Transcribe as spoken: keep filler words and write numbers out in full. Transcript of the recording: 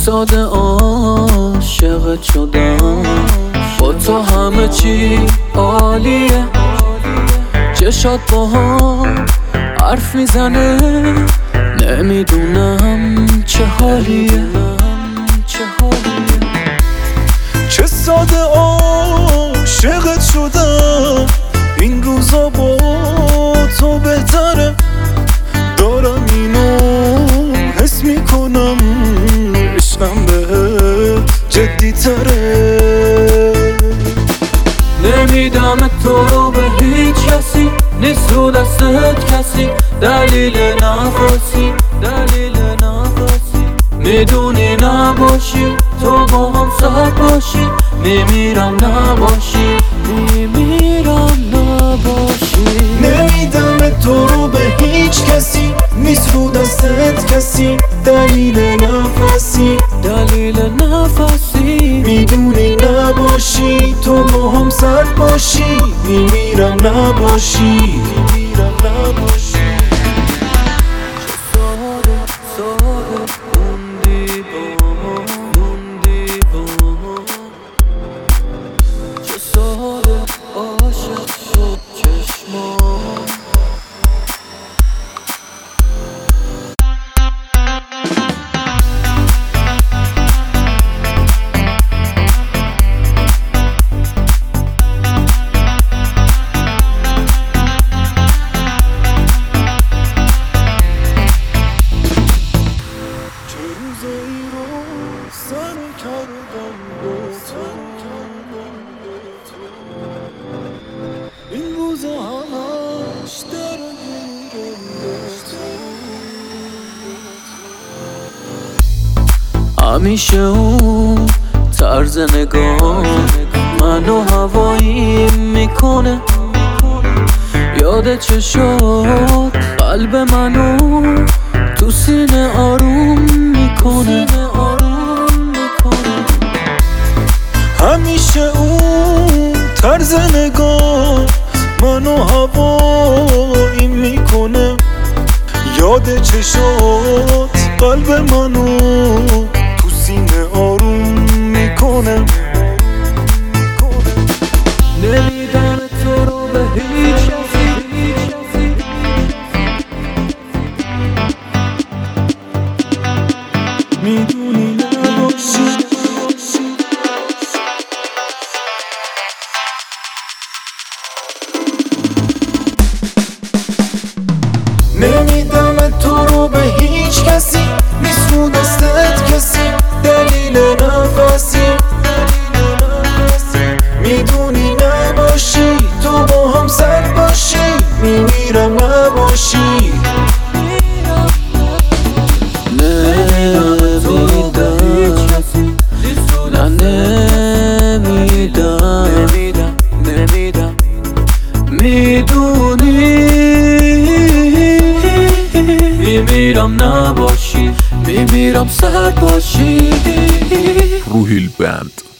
ساده عاشقت شدم، با تو همه چی عالیه. چشات با هم حرف میزنه، نمیدونم چه حالیه. چه ساده عاشقت شدم، این روزا با تو بهتره. دارم اینو حس میکنم، عشقم بهت جدی تره. نمیدم تو رو به هیچ کسی، نیست رو دستت کسی. دلیل نفسی، دلیل نفسی. میدونی نباشی تو با هم ساعت باشی، میمیرم نباشی، میمیرم نباشی. نمیدم تو رو به هیچ کسی، نیست رو دستت کسی. دلیل نفسی، دلیل نفسی. میدونی نباشی تو با هم سرد باشی، میمیرم نباشی، میمیرم نباشی. ساده ساده موندی با ما، موندی با ما. چه ساده عاشق شد چشمام. روزایی رو سر کردم با تو، این روزا همش درگیرم با تو. همیشه اون طرز نگاه منو هوایی میکنه، یاد چشات قلب منو تو سینه آروم میکنه. همیشه اون طرز نگاه منو هوایی میکنه، یاد چشات قلب منو تو سینه آروم میکنه. نمیدم تو رو به هیچ کسی، میدونی نباشی. نمیدم تو رو به هیچ کسی، نیست رو دستت کسی. دلیل نفسی، میدونی نباشی تو با هم سرد باشی، میمیرم نباشی. میدونی میمیرم نباشی، میمیرم سرد باشی. روحیل بند.